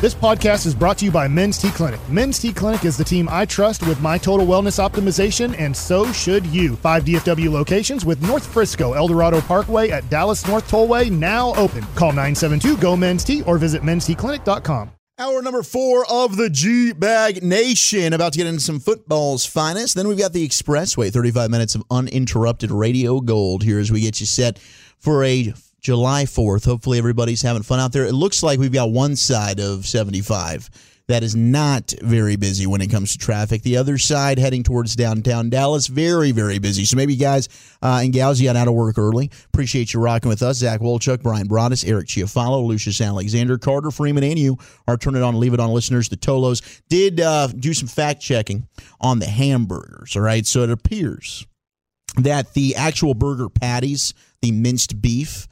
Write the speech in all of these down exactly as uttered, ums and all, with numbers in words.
This podcast is brought to you by Men's T Clinic. Men's T Clinic is the team I trust with my total wellness optimization, and so should you. Five D F W locations with North Frisco, El Dorado Parkway at Dallas North Tollway now open. Call nine seven two, G O, Men's T or visit mens t clinic dot com. Hour number four of the G-Bag Nation. About to get into some football's finest. Then we've got the Expressway, thirty-five minutes of uninterrupted radio gold here as we get you set for a July fourth. Hopefully everybody's having fun out there. It looks like we've got one side of seventy-five that is not very busy when it comes to traffic. The other side, heading towards downtown Dallas, very, very busy. So maybe guys uh, and gals, you got out of work early. Appreciate you rocking with us. Zach Wolchuk, Brian Broaddus, Eric Chiafalo, Lucius Alexander, Carter Freeman, and you, our Turn It On and Leave It On listeners, the Tolos, did uh, do some fact-checking on the hamburgers, all right? So it appears that the actual burger patties, the minced beef,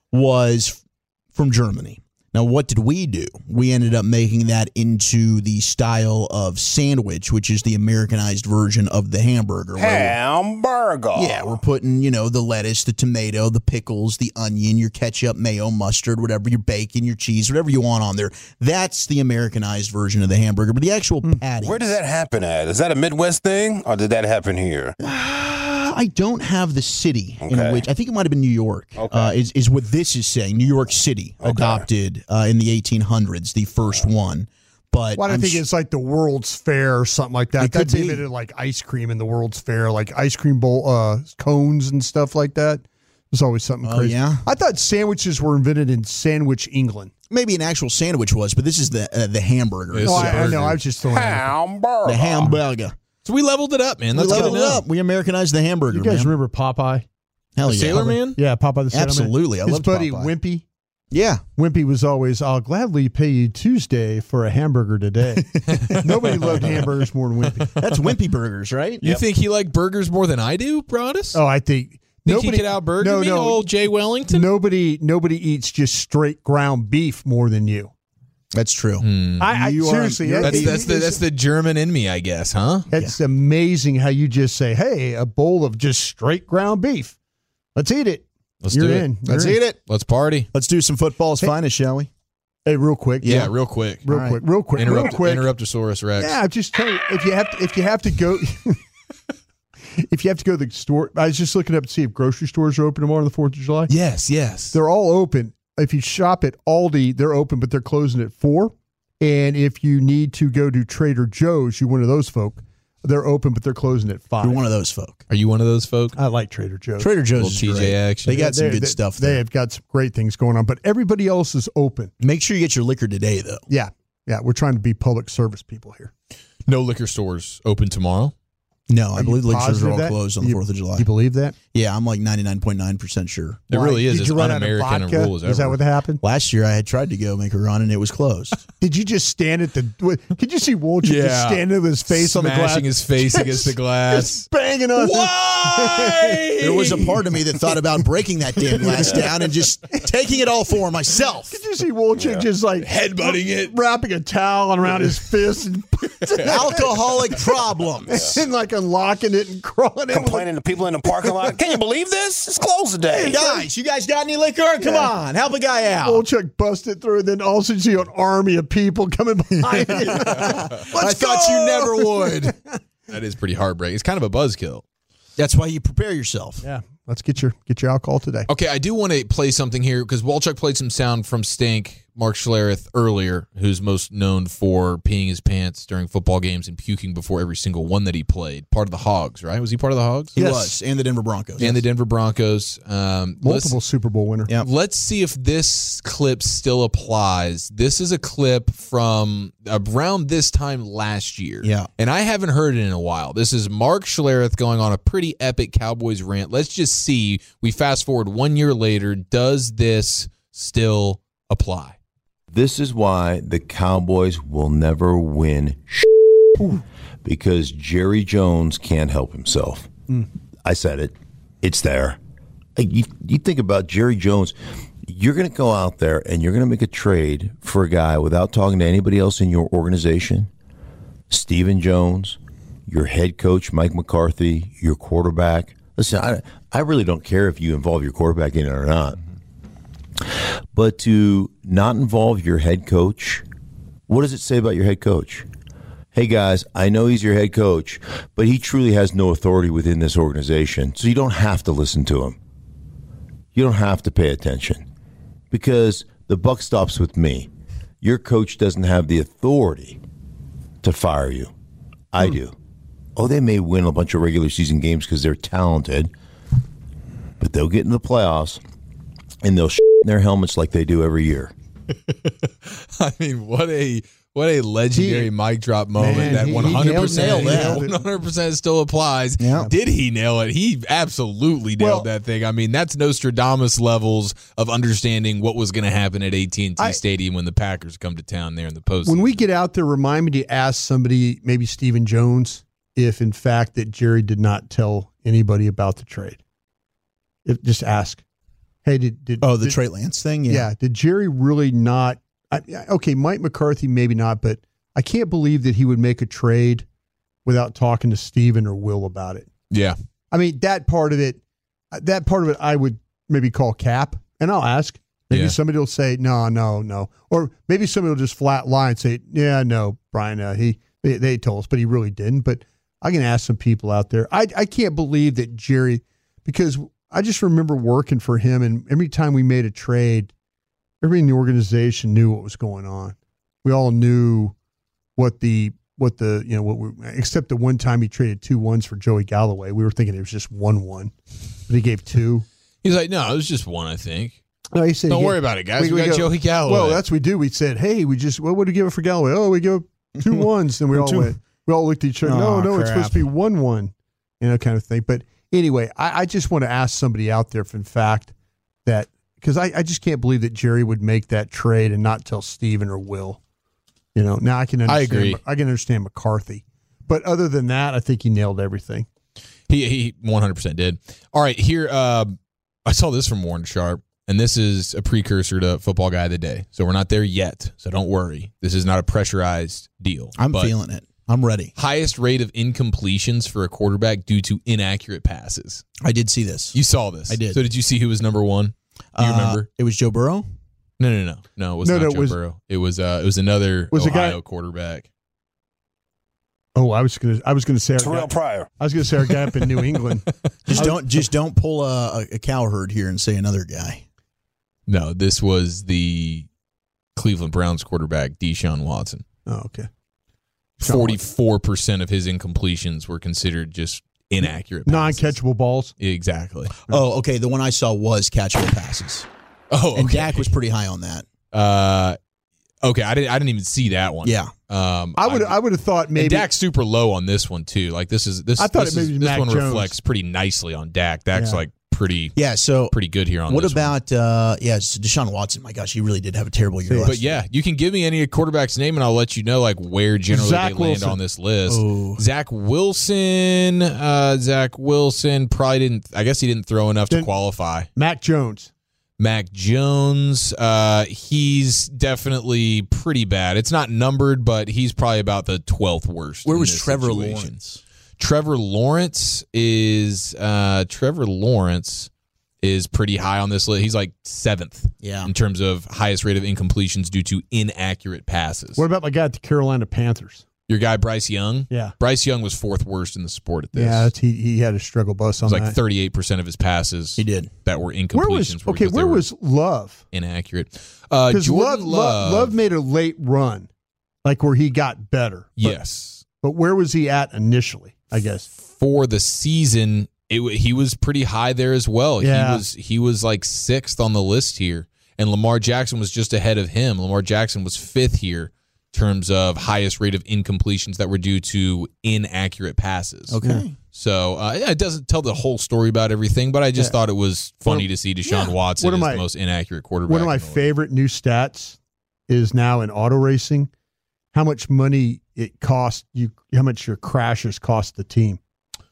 was from Germany. Now, what did we do? We ended up making that into the style of sandwich, which is the Americanized version of the hamburger. Hamburger. Yeah, we're putting, you know, the lettuce, the tomato, the pickles, the onion, your ketchup, mayo, mustard, whatever, your bacon, your cheese, whatever you want on there. That's the Americanized version of the hamburger. But the actual patty. Where did that happen at? Is that a Midwest thing, or did that happen here? I don't have the city Okay. in which, I think it might have been New York, Okay. uh, is, is what this is saying. New York City Okay. adopted uh, in the eighteen hundreds, the first one. But Well, I I'm think sh- it's like the World's Fair or something like that. It could That's be. even like ice cream in the World's Fair, like ice cream bowl uh, cones and stuff like that. There's always something Oh, crazy. yeah? I thought sandwiches were invented in Sandwich, England. maybe an actual sandwich was, but this is the uh, the hamburger. It's No, a I, I burger. know. I was just throwing it out. Hamburger. The hamburger. So we leveled it up, man. We That's leveled good it to know. up. We Americanized the hamburger, You guys man. remember Popeye? Hell The yeah. Sailor Man? Yeah, Popeye the Sailor Man. Absolutely. I His loved buddy Popeye. Wimpy. Yeah. Wimpy was always, I'll gladly pay you Tuesday for a hamburger today. Nobody loved hamburgers more than Wimpy. That's Wimpy Burgers, right? You think he liked burgers more than I do, Broaddus? Oh, I think. think nobody, he could out-burger no, me, no, old Jay Wellington? Nobody, nobody eats just straight ground beef more than you. That's true. I, I You are- seriously, you're- that- That's that's the it's- that's the German in me, I guess, huh? It's amazing how you just say, "Hey, a bowl of just straight ground beef. Let's eat it." Let's You're do it. in. Let's You're in. eat it. Let's party. Let's do some football's finest, shall we? Hey, real quick. Yeah, real quick. real All right. quick, real quick, Interrupt, real quick. Interruptosaurus Rex. Yeah, just tell you if you have to, if you have to go, if you have to go to the store. I was just looking up to see if grocery stores are open tomorrow on the Fourth of July. Yes, yes. They're all open. If you shop at Aldi, they're open, but they're closing at four. And if you need to go to Trader Joe's, you're one of those folk. They're open, but they're closing at five. You're one of those folk. Are you one of those folk? I like Trader Joe's. Trader Joe's Little is T J great. action. They got some They- good they- stuff They there. have got some great things going on, but everybody else is open. Make sure you get your liquor today, though. Yeah. Yeah. We're trying to be public service people here. No liquor stores open tomorrow. No, I Are believe you liquor stores are positive all that? closed on the You- fourth of July. You believe that? Yeah, I'm like ninety-nine point nine percent sure. It Why? really is Did as you run out of un-American a vodka? rule as ever. Is that what happened? Last year I had tried to go make a run and it was closed. Did you just stand at the? what- Could you see Wolchuk just Yeah. standing with his face on the glass, Smashing his face against the glass. just banging on? Why? There was a part of me that thought about breaking that damn glass down and just taking it all for myself. Did you see Wolchuk just like Headbutting it. wrapping a towel around his fist and, Alcoholic problems. and like unlocking it and crawling in? Complaining to people in the parking lot. Can you believe this? It's closed today. Guys, you guys got any liquor? Come on, help a guy out. Wolchuk busted through, and then all of a sudden you see an army of people coming behind you. I thought you never would. That is pretty heartbreaking. It's kind of a buzzkill. That's why you prepare yourself. Yeah, let's get your get your alcohol today. Okay, I do want to play something here because Wolchuk played some sound from Stink, Mark Schlereth, earlier, who's most known for peeing his pants during football games and puking before every single one that he played. Part of the Hogs, right? Was he part of the Hogs? He Yes. was, and the Denver Broncos. And the Denver Broncos. Um, let's- Multiple Super Bowl winner. Yeah. Let's see if this clip still applies. This is a clip from around this time last year. Yeah. And I haven't heard it in a while. This is Mark Schlereth going on a pretty epic Cowboys rant. Let's just see. We fast forward one year later. Does this still apply? This is why the Cowboys will never win because Jerry Jones can't help himself. I said it. It's there. Like, You, you think about Jerry Jones, you're going to go out there and you're going to make a trade for a guy without talking to anybody else in your organization. Stephen Jones, your head coach, Mike McCarthy, your quarterback. Listen, I, I really don't care if you involve your quarterback in it or not. But to not involve your head coach What does it say about your head coach? Hey, guys, I know he's your head coach, but he truly has no authority within this organization, so you don't have to listen to him. You don't have to pay attention because the buck stops with me. Your coach doesn't have the authority to fire you. I hmm. do. Oh, they may win a bunch of regular season games because they're talented, but they'll get in the playoffs and they'll shit in their helmets like they do every year. I mean, what a what a legendary he, mic drop moment man, that one hundred percent one hundred percent still applies. Yep. Did he nail it? He absolutely nailed well, that thing. I mean, that's Nostradamus levels of understanding what was going to happen at A T and T I, Stadium when the Packers come to town there in the postseason. When we get out there, remind me to ask somebody, maybe Stephen Jones, if in fact that Jerry did not tell anybody about the trade. If just ask. Hey, did, did oh the did, Trey Lance thing? Yeah. yeah, did Jerry really not? I, okay, Mike McCarthy maybe not, but I can't believe that he would make a trade without talking to Steven or Will about it. Yeah, I mean that part of it, that part of it, I would maybe call cap, and I'll ask. Maybe yeah. somebody will say no, no, no, or maybe somebody will just flat lie and say, yeah, no, Brian, uh, he they, they told us, but he really didn't. But I can ask some people out there. I I can't believe that Jerry, because I just remember working for him, and every time we made a trade, everybody in the organization knew what was going on. We all knew what the what the you know what we, except the one time he traded two ones for Joey Galloway. We were thinking it was just one one, but he gave two. He's like, no, it was just one, I think. No, he said, don't he, worry about it, guys. We, we, we got go, Joey Galloway. Well, that's what we do. We said, hey, we just what would we give it for Galloway? Oh, we give two ones, and we all two. went. We all looked at each other. Oh, no, no, crap. It's supposed to be one one, you know, kind of thing. But anyway, I, I just want to ask somebody out there, if in fact, that because I, I just can't believe that Jerry would make that trade and not tell Steven or Will. You know, now I can understand. I agree. I can understand McCarthy, but other than that, I think he nailed everything. He he one hundred percent did. All right, here uh, I saw this from Warren Sharp, and this is a precursor to Football Guy of the Day. So we're not there yet. So don't worry. This is not a pressurized deal. I'm feeling it. I'm ready. Highest rate of incompletions for a quarterback due to inaccurate passes. I did see this. You saw this. I did. So did you see who was number one? Do you uh, remember? It was Joe Burrow? No, no, no. No, it was no, not no, Joe it was, Burrow. It was uh, it was another was Ohio guy, quarterback. Oh, I was gonna I was gonna say Terrell Pryor. I was gonna say our guy up in New England. Just don't just don't pull a, a cowherd here and say another guy. No, this was the Cleveland Browns quarterback, Deshaun Watson. Oh, okay. Forty-four percent of his incompletions were considered just inaccurate passes. Non-catchable balls. Exactly. Oh, okay. The one I saw was catchable passes. Oh, okay. And Dak was pretty high on that. Uh, okay. I didn't. I didn't even see that one. Yeah. Um, I would. I, I would have thought maybe and Dak's super low on this one too. Like this is this. I thought this, it is, maybe this Mac one Jones. reflects pretty nicely on Dak. Dak's Yeah. like pretty. Yeah. So pretty good here on. What this about? one. Uh, yeah, it's Deshaun Watson. My gosh, he really did have a terrible year. But last yeah, year. you can give me any quarterback's name, and I'll let you know like where generally Zach they land Wilson. on this list. Oh. Zach Wilson. Uh, Zach Wilson probably didn't. I guess he didn't throw enough Didn't- to qualify. Mac Jones. Mac Jones, uh, he's definitely pretty bad. It's not numbered, but he's probably about the twelfth worst. Where in was this Trevor situation. Lawrence? Trevor Lawrence is uh, Trevor Lawrence is pretty high on this list. He's like seventh Yeah. in terms of highest rate of incompletions due to inaccurate passes. What about my guy at the Carolina Panthers? Your guy Bryce Young? Yeah. Bryce Young was fourth worst in the sport at this. Yeah, that's, he he had a struggle bus it on was like that. thirty-eight percent of his passes He did. that were incompletions. Where was were okay? because they Where were was Love? inaccurate? Uh, Because Jordan Love, Love Love made a late run, like where he got better. But, Yes. but where was he at initially? I guess For the season, it w- he was pretty high there as well. Yeah. He was he was like sixth on the list here, and Lamar Jackson was just ahead of him. Lamar Jackson was fifth here in terms of highest rate of incompletions that were due to inaccurate passes. Okay. So uh, yeah, it doesn't tell the whole story about everything, but I just Yeah. thought it was funny One- to see Deshaun yeah. Watson One of is my- the most inaccurate quarterback. one of my in the league. favorite new stats is now in auto racing, how much money it costs you, how much your crashes cost the team.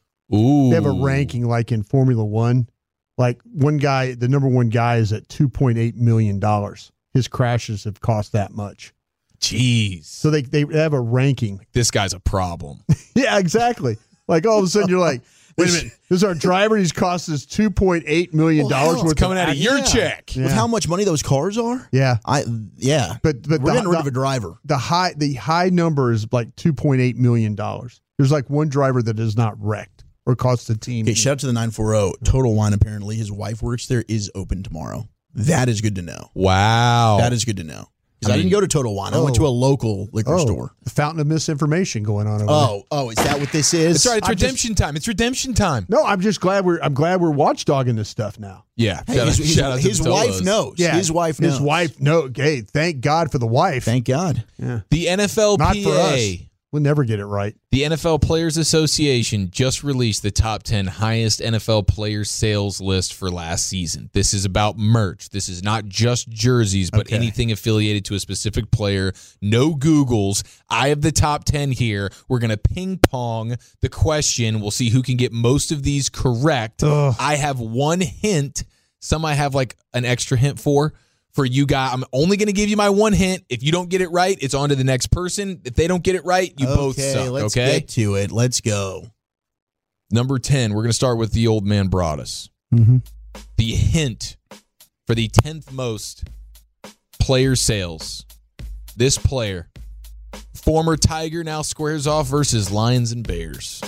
Ooh. They have a ranking like in Formula One. Like one guy, the number one guy is at two point eight million dollars. His crashes have cost that much. Jeez. So they, they have a ranking. This guy's a problem. Yeah, exactly. Like all of a sudden you're like, Wait a minute. This is our driver. He's cost us two point eight million dollars Well, hell, worth it's coming of out of act- your Yeah. check. Yeah. With how much money those cars are? Yeah. I yeah. But but We're the, getting rid the, of a driver. the high the high number is like two point eight million dollars. There's like one driver that is not wrecked or cost the team. Okay, shout out to the nine forty. Total Wine, apparently his wife works there, is open tomorrow. That is good to know. Wow. That is good to know. Because I I, mean- didn't go to Total Wine. I went Oh. to a local liquor oh, store. the fountain of misinformation going on over there. Oh, oh, is that what this is? That's right. It's I'm just- redemption time. It's redemption time. No, I'm just glad we're I'm glad we're watchdogging this stuff now. Yeah. Hey, shout his out- his, shout out to his the wife Tolos. knows. Yeah, His wife knows. His wife no. Hey, thank God for the wife. Thank God. yeah. The N F L P A. Not for us. We'll never get it right. The N F L Players Association just released the top ten highest N F L player sales list for last season. This is about merch. This is not just jerseys, but Okay. anything affiliated to a specific player. No Googles. I have the top ten here. We're going to ping pong the question. We'll see who can get most of these correct. Ugh. I have one hint. Some I have like an extra hint for. For you guys, I'm only going to give you my one hint. If you don't get it right, it's on to the next person. If they don't get it right, you both Okay, suck. let's okay? get to it. Let's go. Number ten, we're going to start with the old man Broadus. Mm-hmm. The hint for the tenth most player sales. This player, former Tiger, now squares off versus Lions and Bears.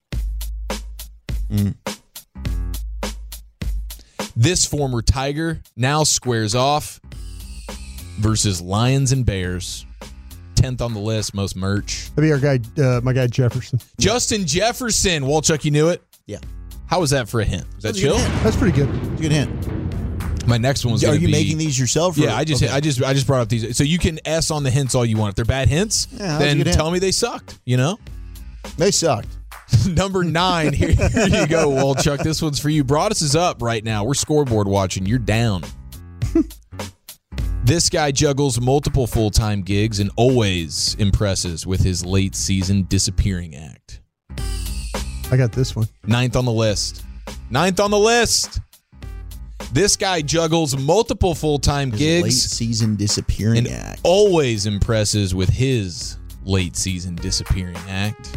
Mm. This former Tiger now squares off versus Lions and Bears. tenth on the list, most merch. That'd be our guy, uh, my guy Jefferson. Justin Jefferson. Walchuk, you knew it? Yeah. How was that for a hint? Was that That's a good chill? hint. That's pretty good. It's a good hint. My next one was Are going to you be... making these yourself? Or? Yeah, I just Okay. I just I just brought up these. So you can S on the hints all you want. If they're bad hints, Yeah, that's a then good hint. tell me they sucked, you know? They sucked. Number nine, here, here you go, Walchuk. This one's for you. Broadus is up right now. We're scoreboard watching. You're down. This guy juggles multiple full-time gigs and always impresses with his late season disappearing act. I got this one. Ninth on the list. Ninth on the list. This guy juggles multiple full-time His gigs late season disappearing and act. always impresses with his late season disappearing act.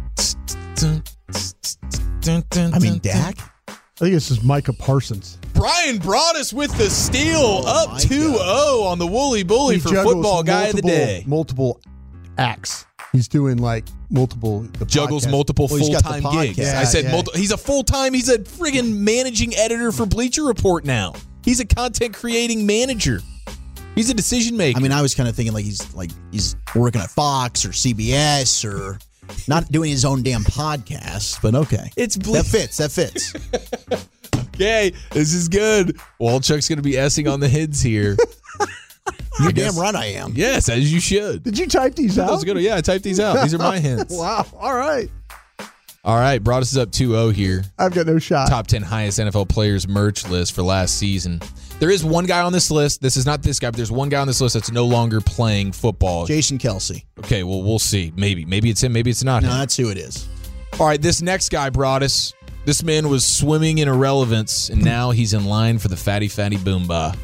I mean, Dak? I think this is Micah Parsons. Brian Broadus with the steal, Oh, up my two oh on the Woolly Bully He for juggles football guy of the multiple- day. Multiple acts. He's doing like multiple. The Juggles podcast. multiple Well, he's got the full-time gigs. podcast. I said Yeah, multi- he's a full-time, he's a friggin' managing editor for Bleacher Report now. He's a content creating manager. He's a decision maker. I mean, I was kind of thinking like he's like he's working at Fox or C B S or not doing his own damn podcast. But okay, It's ble- that fits. That fits. okay, this is good. Walchuk's going to be essing on the hints here. You're guess- damn right I am. Yes, as you should. Did you type these That out? was good. Yeah, I typed these out. These are my hints. Wow. All right. All right, brought us up two oh here. I've got no shot. Top ten highest N F L players merch list for last season. There is one guy on this list. This is not this guy, but there's one guy on this list that's no longer playing football. Jason Kelsey. Okay, well, we'll see. Maybe. Maybe it's him. Maybe it's not No, him. that's who it is. All right, this next guy brought us. This man was swimming in irrelevance, and now he's in line for the Fatty Fatty Boomba.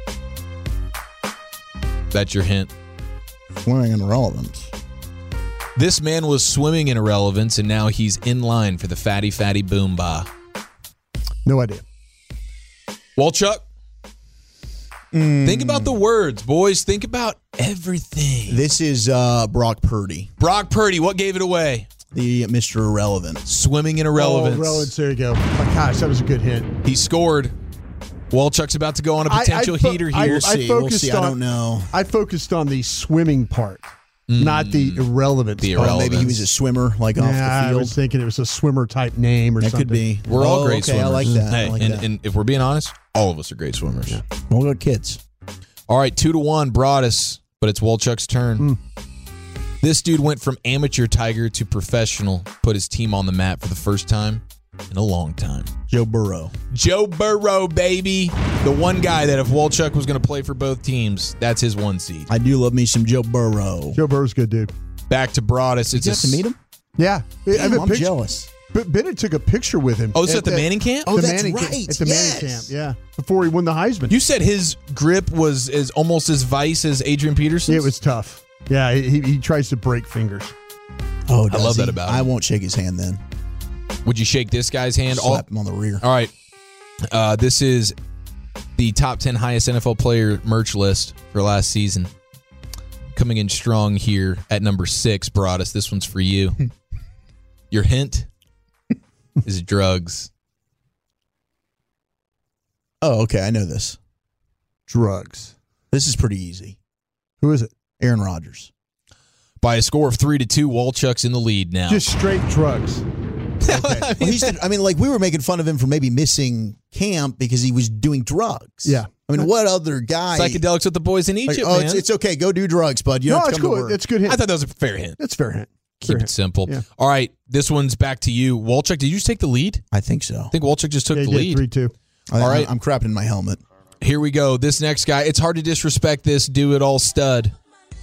That's your hint. Swimming in relevance. This man was swimming in irrelevance, and now he's in line for the Fatty Fatty Boomba. No idea. Walchuk, think about the words, boys. Think about everything. This is uh, Brock Purdy, Brock Purdy, what gave it away? the Mister Irrelevant. Swimming in irrelevance. Oh, relevance. There you go. My gosh, that was a good hint. He scored. Walchuk's about to go on a I- I potential fo- heater I- here. We'll see. We'll focused see. I on- don't know. I focused on the swimming part, not the irrelevance. The part. Oh, maybe he Relevance. was a swimmer, like off Yeah, the I field. was thinking it was a swimmer type name or That something. could be. We're all Oh, great okay, swimmers. I like that. Hey, I like and, that. and if we're being honest, all of us are great swimmers. We'll go kids. All right, two to one, brought us, but it's Walchuk's turn. This dude went from amateur Tiger to professional, put his team on the map for the first time in a long time. Joe Burrow. Joe Burrow, baby. The one guy that if Walchuk was going to play for both teams, that's his one seed. I do love me some Joe Burrow. Joe Burrow's a good dude. Back to Broadus. It's Did you a have to meet him? Yeah, I have Damn, a I'm picture- jealous. But Bennett took a picture with him. Oh, is that the Manning camp? Oh, the that's Manning right. Camp, at the Yes. Manning camp, yeah. Before he won the Heisman. You said his grip was as almost as vice as Adrian Peterson's? It was tough. Yeah, he, he tries to break fingers. Oh, I does love he? that about him. I won't shake his hand then. Would you shake this guy's hand? Slap him on the rear. All right. Uh, this is the top ten highest N F L player merch list for last season. Coming in strong here at number six, Broadus. This one's for you. Your hint is drugs. Oh, okay. I know this. Drugs. This is pretty easy. Who is it? Aaron Rodgers. By a score of three to two, Walchuk's in the lead now. Just straight drugs. Okay. Well, he's the, I mean, like, we were making fun of him for maybe missing camp because he was doing drugs. Yeah. I mean, what other guy? Psychedelics with the boys in Egypt, like, oh, man. it's, it's okay. Go do drugs, bud. You don't No, have it's to come cool. to work. It's good hint. I thought that was a fair hint. That's fair hint. Keep Fair it hint. simple. Yeah. All right, this one's back to you. Walchuk, did you just take the lead? I think so. I think Walchuk just took Yeah, the he did, lead. three two. I, All right. I'm crapping in my helmet. Here we go. This next guy, it's hard to disrespect this do-it-all stud.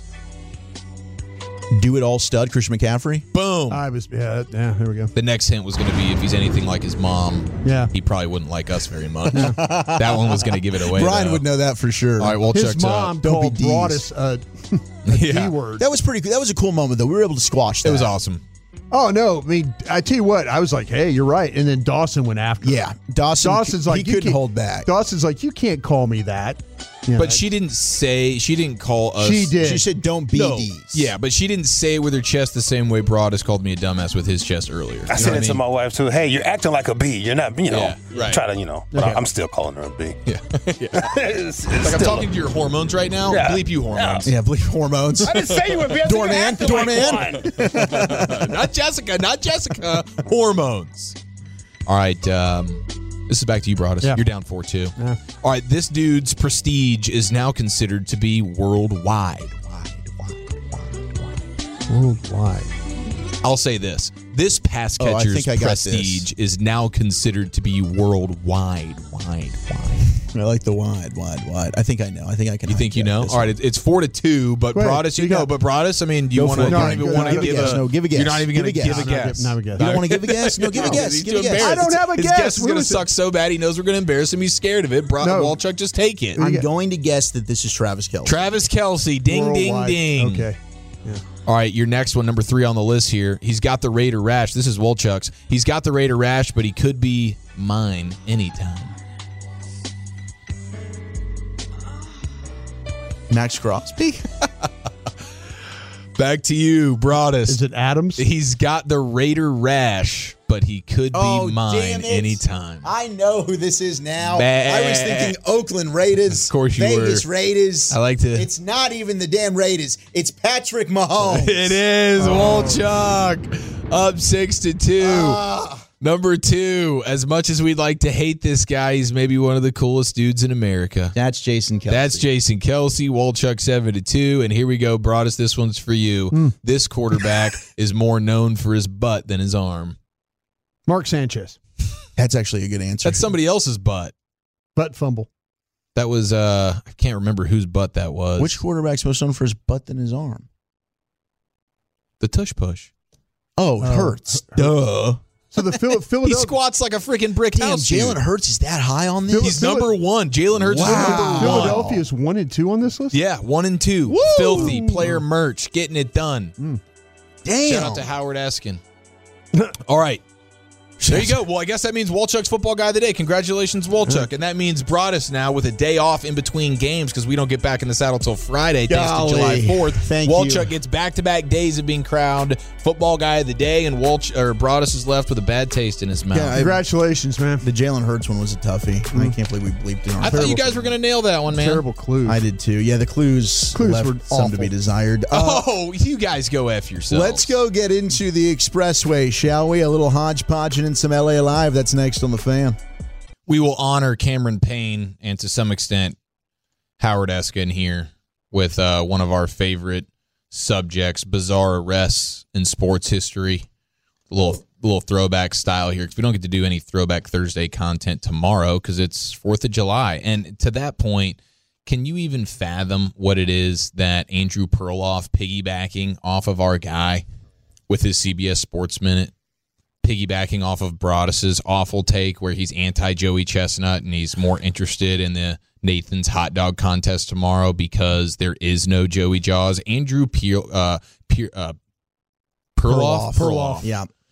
Do it all stud, Christian McCaffrey. Boom. I was, yeah, yeah, there we go. The next hint was going to be if he's anything like his mom, Yeah. he probably wouldn't like us very much. That one was going to give it away. Brian though. would know that for sure. All right, Walchuk's His mom up. Don't be called D's. Broadus a, a Yeah. D word. That was pretty cool. That was a cool moment, though. We were able to squash that. It was awesome. Oh, no. I mean, I tell you what, I was like, hey, you're right. And then Dawson went after Yeah. him. Dawson, Dawson's like, he you couldn't can't- hold back. Dawson's like, you can't call me that. You know, But she didn't say, she didn't call us. She did. She said, don't be No. D's. Yeah, but she didn't say it with her chest the same way Broadus called me a dumbass with his chest earlier. I said it to my wife too. Hey, you're acting like a B. You're not, you know. Yeah, right. Try to, you know. But Okay. I'm still calling her a B. Yeah. it's, it's Like I'm still talking to your hormones right now. Yeah. Bleep you hormones. Yeah, bleep hormones. I didn't say you were B. I said you Doorman, acted like doorman. one. Not Jessica, not Jessica. Hormones. All right. Um, this is back to you, Broadus. Yeah. You're down four two. Yeah. All right. This dude's prestige is now considered to be worldwide. Wide, wide, wide, wide. Worldwide. I'll say this. This pass Oh, I catcher's think I got prestige is now considered to be worldwide. Wide, wide. I like the wide, wide, wide. I think I know. I think I can. You think you know? this All right, it- it's four to two, but Wait, Broadus, you you know. got- But Broadus, I mean, do you Go want to? for it. You No, don't even go- want to give a give guess. a. No, give a guess. You're not even Give going a to guess. give a Not give- guess. not a guess. You don't want to give a guess? No, give a No, guess. he's Give too a guess. embarrassed. I don't have a His guess. guess is What going to was it? suck so bad he knows we're going to embarrass him. He's scared of it. Bro- No. Walchuk, just take it. I'm get- going to guess that this is Travis Kelce. Travis Kelce, ding, Worldwide. ding, ding. Okay. All right, your next one, number three on the list here. He's got the Raider rash. This is Walchuk's. He's got the Raider rash, but he could be mine anytime. Max Crosby. Back to you, Broadus. Is it Adams? He's got the Raider rash, but he could be Oh, mine damn it. anytime. I know who this is now. Bah. I was thinking Oakland Raiders. Of course you Vegas were. Raiders. I like to- It's not even the damn Raiders. It's Patrick Mahomes. It is Walchuk up six to two. Ah. Number two, as much as we'd like to hate this guy, he's maybe one of the coolest dudes in America. That's Jason Kelce. That's Jason Kelce. Walchuk seven to two, and here we go, Broadus. This one's for you. Hmm. This quarterback is more known for his butt than his arm. Mark Sanchez. That's actually a good answer. That's somebody else's butt. Butt fumble. That was uh, I can't remember whose butt that was. Which quarterback's most known for his butt than his arm? the tush push. Oh, Oh, Hurts. Hurts. Duh. So the Phil- He Philadelphia. squats like a freaking brick Damn, house. Jalen dude. Hurts is that high on this? He's Phil- number one. Jalen Hurts Wow. is number one. Philadelphia is one and two on this list. Yeah, one and two. Woo! Filthy player merch, getting it done. Damn. Shout out to Howard Eskin. All right. There you go. Well, I guess that means Walchuk's football guy of the day. Congratulations, Walchuk. And that means Broadus now with a day off in between games because we don't get back in the saddle till Friday, thanks Golly. to July fourth. Thank Walchuk you. gets back-to-back days of being crowned football guy of the day, and Walch or Broadus is left with a bad taste in his mouth. Yeah, I- Congratulations, man. The Jalen Hurts one was a toughie. I can't believe we bleeped it on. I thought you guys were going to nail that one, man. Terrible clue. I did too. Yeah, the clues, Clues left were some to awful. be desired. Uh, Oh, you guys go F yourselves. let's go get into the expressway, shall we? A little hodgepodge and some L A Live. That's next on the Fan. We will honor Cameron Payne and to some extent Howard Eskin here with uh, one of our favorite subjects, bizarre arrests in sports history. A little, little throwback style here because we don't get to do any Throwback Thursday content tomorrow because it's fourth of July. And to that point, can you even fathom what it is that Andrew Perloff piggybacking off of our guy with his C B S Sports Minute? Piggybacking off of Broadus's awful take where he's anti-Joey Chestnut and he's more interested in the Nathan's hot dog contest tomorrow because there is no Joey Jaws. Andrew Pier, uh, Pier, uh, Perloff, Perloff. Yeah.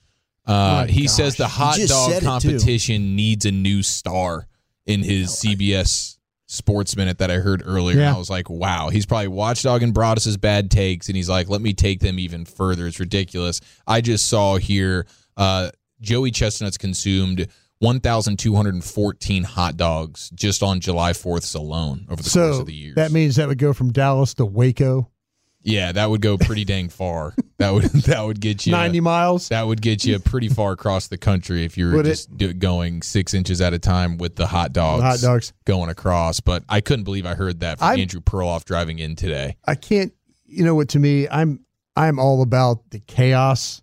Uh, My he gosh. says the hot just dog said it, too. competition needs a new star in his C B S Sports Minute that I heard earlier. Yeah. And I was like, wow, he's probably watchdogging Broadus's bad takes, and he's like, let me take them even further. It's ridiculous. I just saw here uh, Joey Chestnut's consumed one thousand two hundred fourteen hot dogs just on July fourth alone over the course So of the years. that means that would go from Dallas to Waco, Yeah, that would go pretty dang far. That would that would get you ninety miles. That would get you pretty far across the country if you were Would it? just do, going six inches at a time with the hot dogs, Hot dogs. going across. But I couldn't believe I heard that from I'm- Andrew Perloff driving in today. I can't. You know what? To me, I'm I'm all about the chaos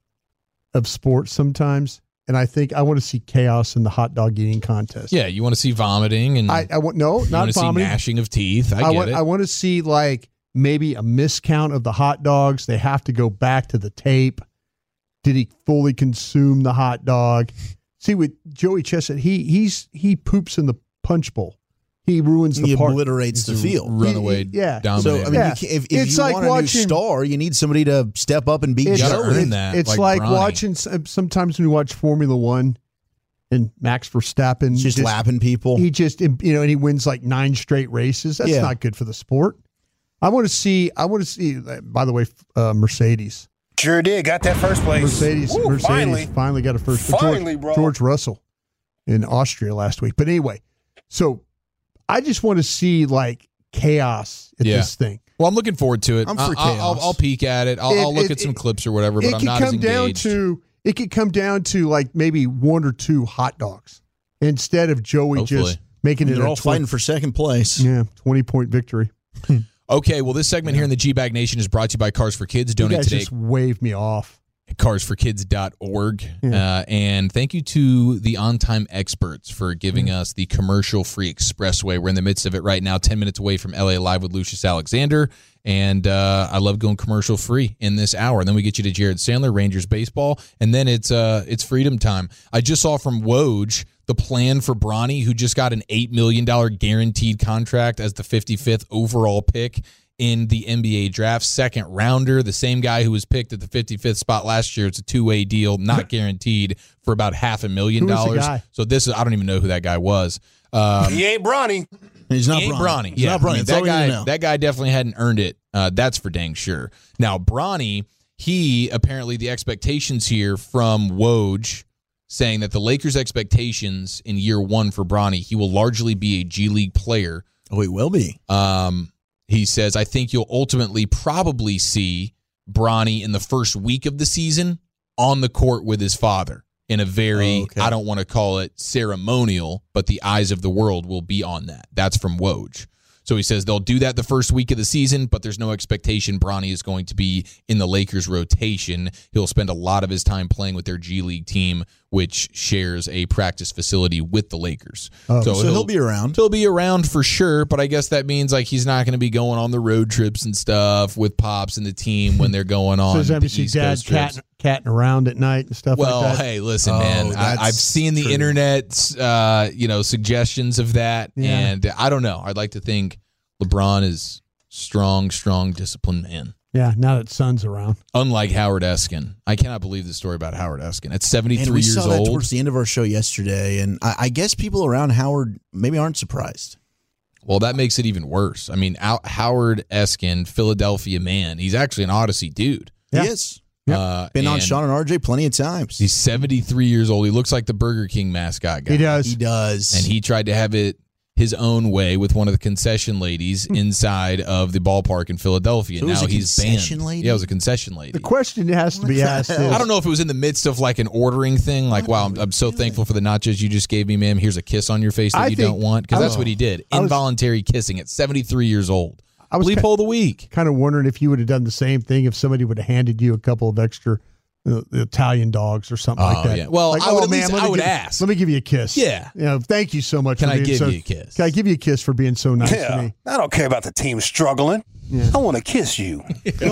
of sports sometimes, and I think I want to see chaos in the hot dog eating contest. Yeah, you want to see vomiting and I, I want no, you not want to see vomiting. gnashing of teeth. I, I get want it. I want to see like maybe a miscount of the hot dogs. They have to go back to the tape. Did he fully consume the hot dog? See, with Joey Chestnut, he he's he poops in the punch bowl. He ruins the He park. obliterates the field. Runaway, He- he- yeah. dominator. So I mean, Yeah. you can, if, if It's you like want a watching- new star, you need somebody to step up and beat It's, gotta Joey. earn it's- that, it's like like, Bronny. watching sometimes when you watch Formula One and Max Verstappen Just, lapping people. He just you know, and he wins like nine straight races. That's Yeah. not good for the sport. I want to see. I want to see. By the way, uh, Mercedes. Sure did. Got that first place. Mercedes. Woo, Mercedes finally. finally. got a first. Finally, George, bro. George Russell in Austria last week. But anyway, so I just want to see like chaos at Yeah. this thing. well, I'm looking forward to it. I'm for I- I'll, I'll, chaos. I'll peek at it. I'll, It- I'll look it- at some it- clips or whatever, but it I'm could not as come down engaged. to it could come down to like maybe one or two hot dogs instead of Joey Hopefully. just making it They're a all twenty, fighting for second place. yeah twenty point victory. Okay, well, this segment here in the G-Bag Nation is brought to you by Cars for Kids. You Donate guys today. just waved me off. cars for kids dot org. Yeah. Uh, and thank you to the On Time Experts for giving Mm. us the commercial-free expressway. We're in the midst of it right now, ten minutes away from L A Live with Lucius Alexander. And uh, I love going commercial-free in this hour. And then we get you to Jared Sandler, Rangers baseball, and then it's uh, it's freedom time. I just saw from Woj the plan for Bronny, who just got an eight million dollars guaranteed contract as the fifty-fifth overall pick in the N B A draft, second rounder, the same guy who was picked at the fifty-fifth spot last year. It's a two-way deal, not guaranteed, for about half a million Who was the dollars. guy? So this is, I don't even know who that guy was. Um, He ain't Bronny. He's not he ain't Bronny. Bronny. He's Yeah, not Bronny. I mean, That's that all we need guy, to know. that guy definitely hadn't earned it. Uh, that's for dang sure. Now, Bronny, he apparently the expectations here from Woj saying that the Lakers' expectations in year one for Bronny, he will largely be a G League player. Oh, he will be. Um, he says, I think you'll ultimately probably see Bronny in the first week of the season on the court with his father in a very, Oh, okay. I don't want to call it ceremonial, but the eyes of the world will be on that. That's from Woj. So he says they'll do that the first week of the season, but there's no expectation Bronny is going to be in the Lakers rotation. He'll spend a lot of his time playing with their G League team, which shares a practice facility with the Lakers. Oh, So he'll be around. He'll be around for sure, but I guess that means like he's not going to be going on the road trips and stuff with Pops and the team when they're going on. So does that the mean see East dad Coast trips. cat, catting around at night and stuff Well, like that? hey, listen, Oh, man. I, that's I've seen the true. internet's, uh, you know, suggestions of that, Yeah. and I don't know. I'd like to think LeBron is strong, strong, disciplined man. Yeah, now that Son's around. Unlike Howard Eskin, I cannot believe the story about Howard Eskin. At seventy-three And we years saw that old, towards the end of our show yesterday, and I, I guess people around Howard maybe aren't surprised. well, that makes it even worse. I mean, Al- Howard Eskin, Philadelphia man. He's actually an Odyssey dude. Yeah. He is. Yep. Uh, Been on and Sean and R J plenty of times. He's seventy-three years old. He looks like the Burger King mascot guy. He does. He does. And he tried to have it his own way with one of the concession ladies inside of the ballpark in Philadelphia. So it was now a he's concession banned. lady? Yeah, it was a concession lady. The question has to be What the asked is, hell? I don't know if it was in the midst of like an ordering thing, like, wow, I'm, I'm so thankful for the nachos you just gave me, ma'am. Here's a kiss on your face that I you think- don't want. Because I that's was- what he did. I was- Involuntary kissing at seventy-three years old. I was Bleep ki- hole of the week. kind of wondering if you would have done the same thing if somebody would have handed you a couple of extra uh, Italian dogs or something like Oh, that. yeah. Well, Like, I would oh, at man, least- let I me would give- ask. Let me give you a kiss. Yeah. You know, thank you so much. Can for I being give so, you a kiss? Can I give you a kiss for being so nice to Yeah. me? I don't care about the team struggling. Yeah. I want to kiss you.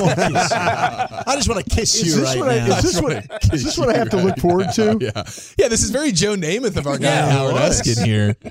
I just want to kiss Is you this, right what I, now. is, this what, is this what I have to look forward to? Yeah. Yeah, this is very Joe Namath of our guy, Yeah, it Howard was. Eskin here.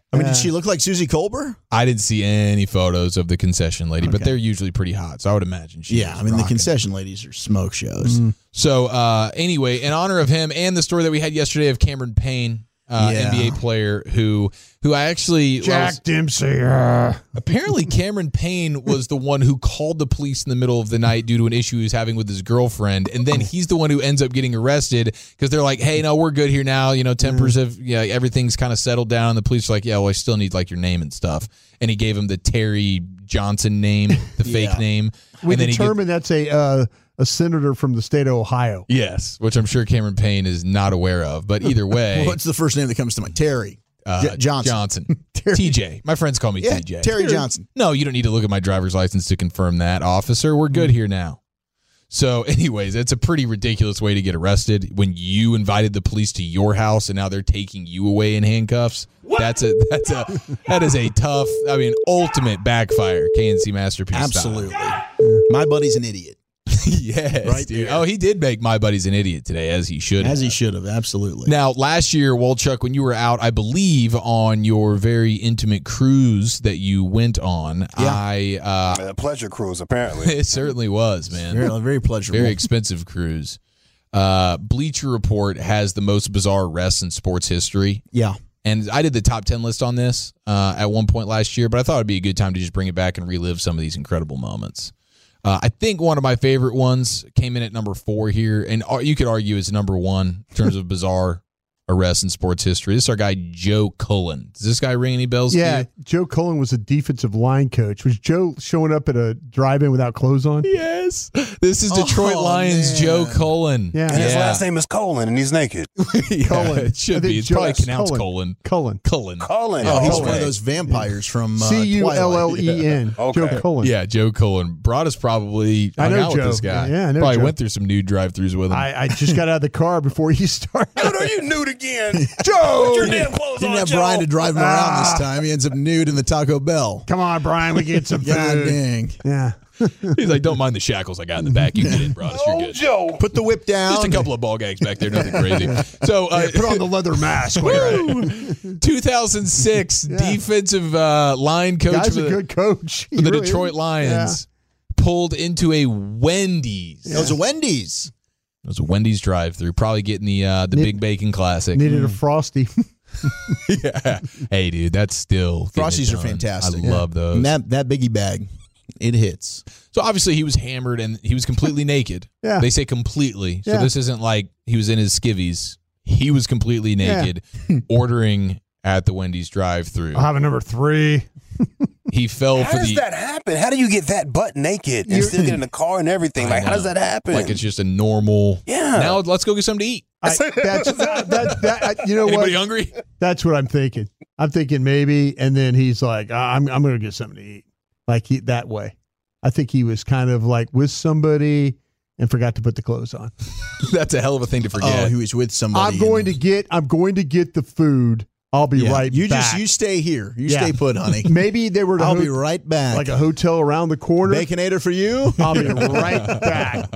I mean, did she look like Susie Colbert? I didn't see any photos of the concession lady, but Okay. they're usually pretty hot, so I would imagine she Yeah, was I mean, the rocking. concession ladies are smoke shows. So uh, anyway, in honor of him and the story that we had yesterday of Cameron Payne, uh, Yeah. N B A player who who I actually well, Jack Dempsey. Uh, apparently Cameron Payne was the one who called the police in the middle of the night due to an issue he was having with his girlfriend, and then he's the one who ends up getting arrested because they're like, "Hey, no, we're good here now. You know, tempers have yeah, everything's kind of settled down." And the police are like, "Yeah, well, I still need like your name and stuff," and he gave him the Terry Johnson name, the fake Yeah. name, we and then he gave- determined that's a uh, a senator from the state of Ohio. Yes, which I'm sure Cameron Payne is not aware of. But either way, What's the first name that comes to mind? Terry uh, J- Johnson. Johnson. T J. My friends call me Yeah, T J. Terry Johnson. No, you don't need to look at my driver's license to confirm that, officer. We're good here now. So, anyways, it's a pretty ridiculous way to get arrested when you invited the police to your house and now they're taking you away in handcuffs. That's a that's a that is a tough, I mean, ultimate backfire. K N C masterpiece. style. Absolutely. My buddy's an idiot. Yes, Right dude. there. Oh, he did make my buddy's an idiot today, as he should. As have. he should have. Absolutely. Now, last year, Wolchuk, when you were out, I believe on your very intimate cruise that you went on, Yeah. I uh, A pleasure cruise, apparently. it certainly was, man. Very, very pleasurable. Very expensive cruise. Uh, Bleacher Report has the most bizarre arrests in sports history. Yeah. And I did the top ten list on this uh, at one point last year, but I thought it'd be a good time to just bring it back and relive some of these incredible moments. Uh, I think one of my favorite ones came in at number four here, and uh, you could argue is number one in terms of bizarre arrests in sports history. This is our guy, Joe Cullen. Does this guy ring any bells Yeah, to you? Joe Cullen was a defensive line coach. Was Joe showing up at a drive-in without clothes on? Yes. This is Detroit Oh, Lions man. Joe Cullen. Yeah. And his Yeah. last name is Colin, and he's naked. Yeah, Cullen. it I should think be. It's Joe- probably pronounced Cullen. Cullen. Cullen. Cullen. Colin. Oh, he's okay. one of those vampires from uh, C U L L E N. Okay. Joe Cullen. Yeah, Joe Cullen. Broadus probably I hung know out with Joe. this guy. Yeah, I know Probably Joe. went through some nude drive-thrus with him. I, I just got out of the car before he started. Dude, are you nude again? Joe! Put your damn clothes He didn't on, have Joe. Brian to drive him around this time. He ends up nude in the Taco Bell. Come on, Brian, we get some food. God dang. Yeah. He's like, don't mind the shackles I got in the back. You can get in, Broadus. You're Oh, good. Joe. Put the whip down. Just a couple of ball gags back there, nothing crazy. So, uh, Put on the leather mask. while you're at it. two thousand six defensive uh, line coach Guy's for a the, good coach. He for the really Detroit is. Lions pulled into a Wendy's. It was a Wendy's. It was a Wendy's drive-through, probably getting the uh, the Need- Big Bacon Classic. Yeah. Needed a frosty. Yeah. Hey, dude, that's still getting it Frosties are done. fantastic. I love those. And that, that biggie bag, it hits. So obviously he was hammered and he was completely naked. Yeah. They say completely. So Yeah. this isn't like he was in his skivvies. He was completely Yeah. naked ordering at the Wendy's drive-through. I'll have a number three. He fell How for does the that happen? How do you get that butt naked and still get in the car and everything? I Like, how know. does that happen? like it's just a normal. Yeah. Now let's go get something to eat. I, that's that, that, that, you know Anybody what? hungry? That's what I'm thinking. I'm thinking maybe, and then he's like, I'm I'm going to get something to eat, like he, that way. I think he was kind of like with somebody and forgot to put the clothes on. That's a hell of a thing to forget. Oh, he was with somebody. I'm going and- to get. I'm going to get the food. I'll be Yeah. right You back. just you stay here. You Yeah. stay put, honey. Maybe they were. To I'll ho- be right back. like a hotel around the corner. Baconator for you. I'll be right back.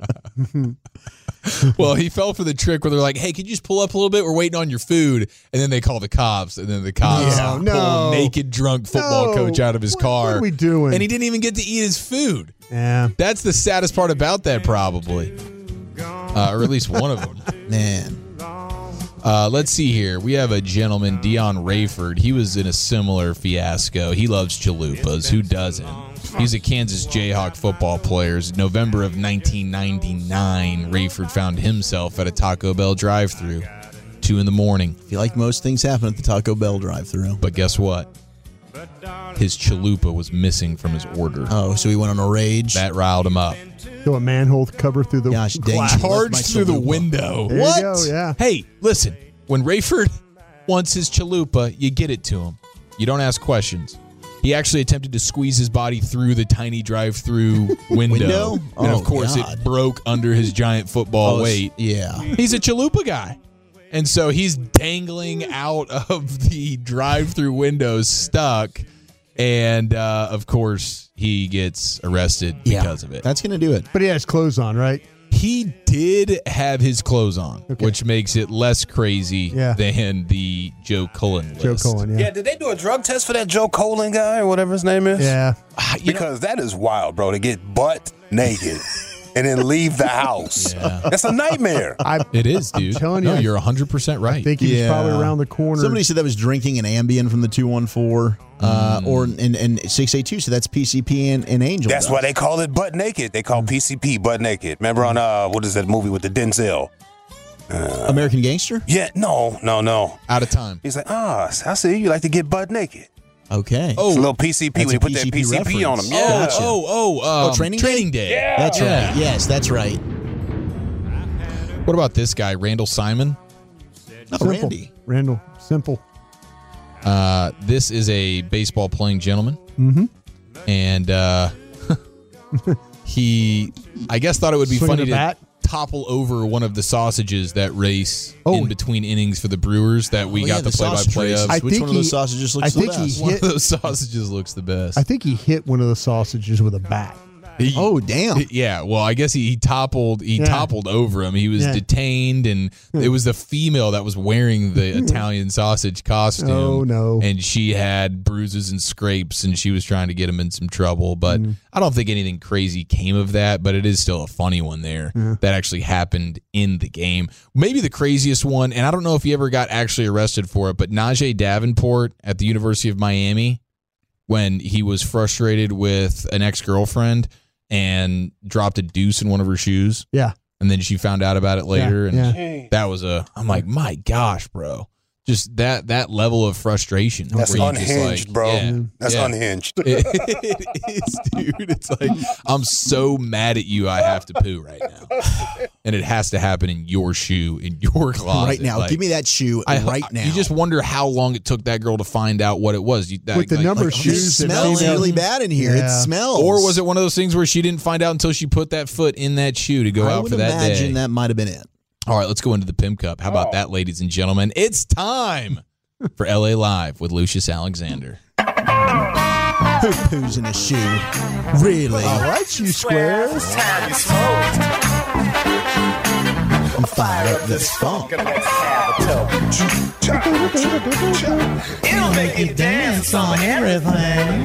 Well, he fell for the trick where they're like, "Hey, could you just pull up a little bit? We're waiting on your food." And then they call the cops, and then the cops Yeah, pull no. a naked, drunk football No. coach out of his What- car. what are we doing? And he didn't even get to eat his food. Yeah. That's the saddest part about that, probably, uh, or at least one of them. Man. Uh, let's see here. We have a gentleman, Dion Rayford. He was in a similar fiasco. He loves chalupas. Who doesn't? He's a Kansas Jayhawk football player. November of nineteen ninety-nine, Rayford found himself at a Taco Bell drive-thru, two in the morning. I feel like most things happen at the Taco Bell drive-thru. But guess what? His chalupa was missing from his order. Oh, so he went on a rage. That riled him up. Throw a manhole cover through the Gosh, dang. glass. Charged my through the chalupa. window. There What? you go. Yeah. Hey, listen. When Rayford wants his chalupa, you get it to him. You don't ask questions. He actually attempted to squeeze his body through the tiny drive-through window. Window? And Oh, of course, God. it broke under his giant football Oh, weight. Yeah. He's a chalupa guy. And so he's dangling out of the drive-through window, stuck. And, uh, of course, he gets arrested Yeah. because of it. That's going to do it. But he has clothes on, right? he did have his clothes on, Okay. which makes it less crazy Yeah. than the Joe Cullen list. Joe Cullen, yeah. Yeah, did they do a drug test for that Joe Colin guy or whatever his name is? Yeah. Ah, you know, Because that is wild, bro, to get butt naked and then leave the house. Yeah. It's a nightmare. I it is, dude. telling no, you, I- you're one hundred percent right. think he's probably around the corner. Somebody said that was drinking an Ambien from the two one four, uh, or and, and six eight two. So that's P C P and, and Angel. That's Dust. why they call it butt naked. They call P C P butt naked. Remember on, uh, what is that movie with the Denzel? American Gangster. Yeah, no, no, no. Out of time. He's like, ah, I see you like to get butt naked. Okay. Oh, It's a little P C P That's when a you put that P C P P C P on reference. them. Yeah. Gotcha. Oh, oh, um, Oh, Training Day? Training Day. Yeah. That's Yeah. right. Yes, that's right. What about this guy, Randall Simon? Oh, Simple. Randy. Randall, simple. Uh, this is a baseball playing gentleman. Mm-hmm. And uh, he, I guess, thought it would be Swinging funny a to bat? topple over one of the sausages that race Oh. in between innings for the Brewers that we Oh, got yeah, the the sausage play-by-play races. of. I Which think one of those he- sausages looks I the think he best? One hit. of those sausages looks the best. I think he hit one of the sausages with a bat. He- Oh, damn. Yeah, well, I guess he, he toppled. He Yeah. toppled over him. He was Yeah. detained, and it was the female that was wearing the Italian sausage costume. Oh, no. And she had bruises and scrapes, and she was trying to get him in some trouble. But Mm. I don't think anything crazy came of that. But it is still a funny one there that actually happened in the game. Maybe the craziest one, and I don't know if he ever got actually arrested for it, but Najee Davenport at the University of Miami, when he was frustrated with an ex-girlfriend and dropped a deuce in one of her shoes, Yeah. and then she found out about it later, Yeah, and yeah. that was a. I'm like, my gosh, bro, just that that level of frustration. That's where you just unhinged, like, bro. yeah, That's yeah. unhinged. It, it is, dude. It's like I'm so mad at you. I have to poo right now, and it has to happen in your shoe in your closet Right now. Like, Give me that shoe I, right now. You just wonder how long it took that girl to find out what it was. You, that, With the like- number like, of It shoes that smells female- really bad in here. It Yeah. smells. Or was it one of those things where she didn't find out until she put that foot in that shoe to go I out would for that imagine day? that might have been it. All right, let's go into the Pimp Cup. How about that, ladies and gentlemen? It's time for L A Live with Lucius Alexander. Who poos in a shoe? Really? All right, you squares. I'm fired up this funk. It'll make you dance on everything.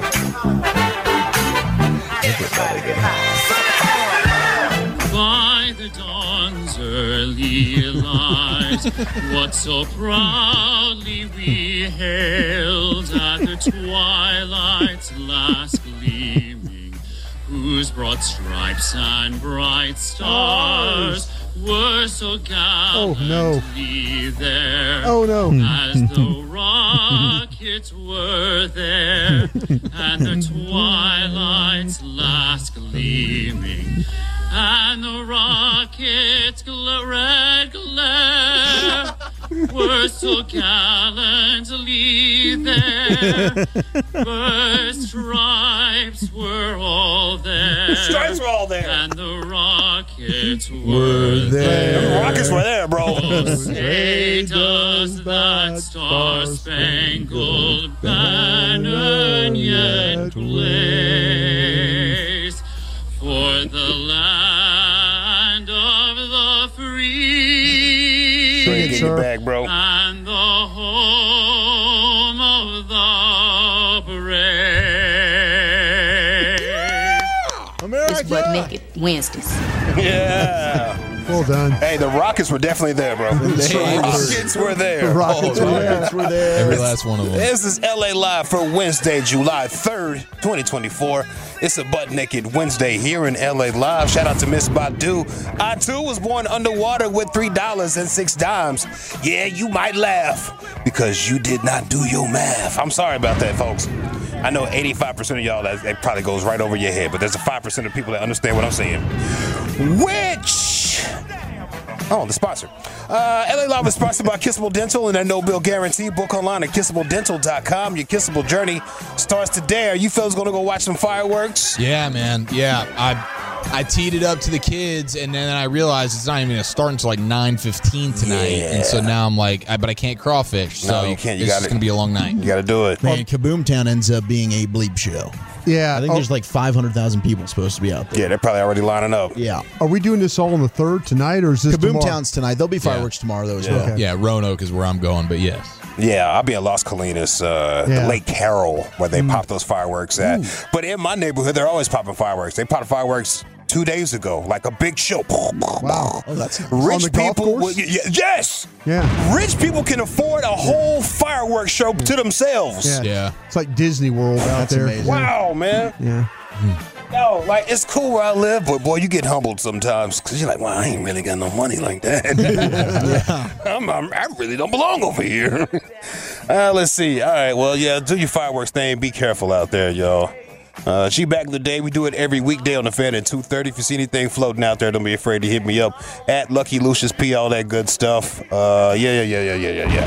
By the dawn's early light, what so proudly we hailed at the twilight's last gleaming, whose broad stripes and bright stars were so gallantly no. there. Oh, no. As the rockets were there, and the twilight's last gleaming, and the rockets' gl- red glare were so gallantly there. First stripes were all there. Stripes were all there. And the rockets were The there. Rockets were there, bro. Oh, say does that star-spangled banner yet blaze for the land of the free Sing it, sir. bag, bro. and the home of the brave. It's Butt Naked Wednesdays. Yeah. Well done. Hey, the Rockets were definitely there, bro. The Rockets were there. Rockets were there. were there. Every last one of them. This is L A Live for Wednesday, July third, twenty twenty-four. It's a Butt Naked Wednesday here in L A Live. Shout out to Miss Badu. I, too, was born underwater with three dollars and six dimes. Yeah, you might laugh because you did not do your math. I'm sorry about that, folks. I know eighty-five percent of y'all, that, that probably goes right over your head, but there's a five percent of people that understand what I'm saying. Which... Oh, the sponsor. Uh, L A Live is sponsored by Kissable Dental and their no bill guarantee. Book online at kissable dental dot com. Your kissable journey starts today. Are you fellas going to go watch some fireworks? Yeah, man. Yeah, I I teed it up to the kids, and then I realized it's not even going to start until like nine fifteen tonight. Yeah. And so now I'm like, I, but I can't crawfish. So No, you can't. You it's gotta- going to be a long night. You got to do it. Man, Kaboom Town ends up being a bleep show. Yeah. I think oh, there's like five hundred thousand people supposed to be out there. Yeah, they're probably already lining up. Yeah. Are we doing this all on the third tonight, or is this Kaboom tomorrow? Town's tonight. There'll be fireworks Yeah. tomorrow, though, as Yeah. well. Okay. Yeah, Roanoke is where I'm going, but yes. Yeah, I'll be in Las Colinas, uh, Yeah. Lake Carroll, where they pop those fireworks at. Ooh. But in my neighborhood, they're always popping fireworks. They popped fireworks two days ago, like a big show. Wow. Oh, that's Rich On the golf people, course? will- y- yes, Yeah. rich people can afford a whole fireworks show to themselves. Yeah. Yeah. It's like Disney World out That's there. amazing. Wow, man. Yeah. No, like it's cool where I live, but boy, you get humbled sometimes because you're like, well, I ain't really got no money like that. I'm, I'm, I really don't belong over here. uh, let's see. All right, well, yeah, do your fireworks thing. Be careful out there, y'all. Uh, G back in the day, we do it every weekday on the Fan at two thirty. If you see anything floating out there, don't be afraid to hit me up at Lucky Lucius P. All that good stuff. Uh, yeah, yeah, yeah, yeah, yeah, yeah,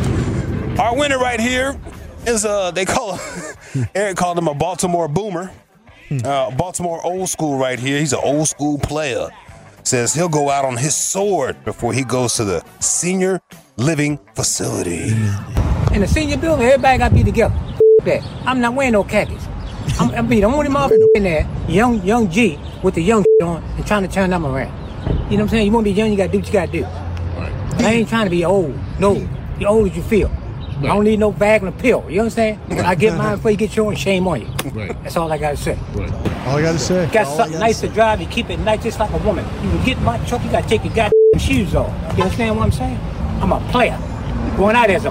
yeah. Our winner right here is uh, they call Eric called him a Baltimore boomer. Uh, Baltimore old school right here. He's an old school player. Says he'll go out on his sword before he goes to the senior living facility. In the senior building, everybody got to be together. That. I'm not wearing no khakis. I'm, I'm be the only motherfucker in there, young young G, with the young on and trying to turn them around. You know what I'm saying? You want to be young, you got to do what you got to do. Right. I ain't trying to be old. No, you're old as you feel. Right. I don't need no bag and a pill. You understand? When I get mine before you get yours, shame on you. Right. That's all I got to say. Right. All I got to say. Got something nice to drive, you keep it nice just like a woman. You can get my truck, you got to take your goddamn shoes off. You understand what I'm saying? I'm a player. Going out as a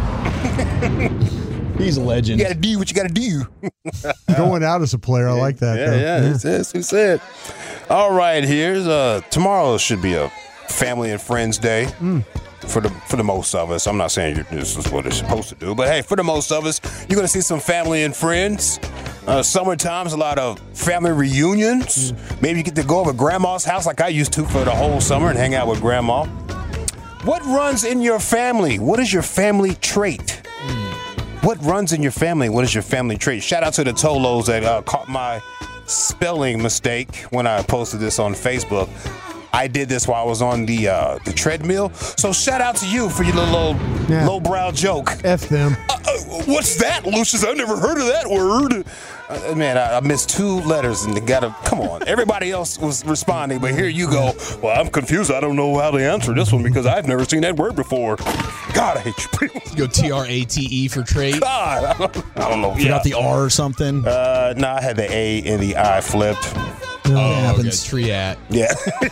player. He's a legend. You got to do what you got to do. Going out as a player, I like that. Yeah, though. yeah, that's, that's what he said. All right, here's uh tomorrow should be a family and friends day. Mm. For the for the most of us. I'm not saying you're, this is what it's supposed to do, but hey, for the most of us, you're going to see some family and friends. Uh, summertime's a lot of family reunions. Mm. Maybe you get to go over grandma's house like I used to for the whole summer and hang out with grandma. What runs in your family? What is your family trait? Mm. What runs in your family? What is your family trait? Shout out to the Tolos that uh, caught my spelling mistake when I posted this on Facebook. I did this while I was on the uh, the treadmill. So shout out to you for your little yeah. lowbrow joke. F them. Uh, uh, what's that, Lucius? I've never heard of that word. Uh, man, I, I missed two letters and they gotta, come on. Everybody else was responding, but here you go. Well, I'm confused. I don't know how to answer this one because I've never seen that word before. God, I hate you people. You go T R A T E for trait. God, I don't, I don't know. You got the R or something? Uh, no, I had the A and the I flipped. Oh, happens. Okay. Triat. Yeah.